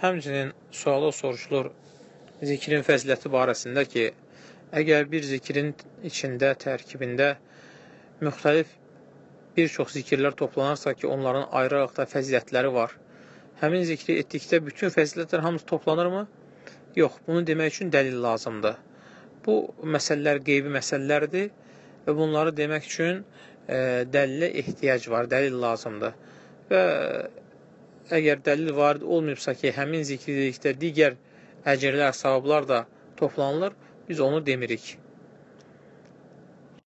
Həmçinin suala soruşulur zikrin fəziləti barəsində ki, əgər bir zikrin içində, tərkibində müxtəlif bir çox zikirlər toplanarsa ki, onların ayrı-ayrı fəzilətləri var, həmin zikri etdikdə bütün fəzilətlər hamısı toplanırmı? Yox, bunu demək üçün dəlil lazımdır. Bu məsələlər qeybi məsələlərdir və bunları demək üçün dəlilə ehtiyac var, dəlil lazımdır. Və əgər dəlil varid olmayıbsa ki, həmin zikri dedikdə digər əcrlər, savablar da toplanılır, biz onu demirik.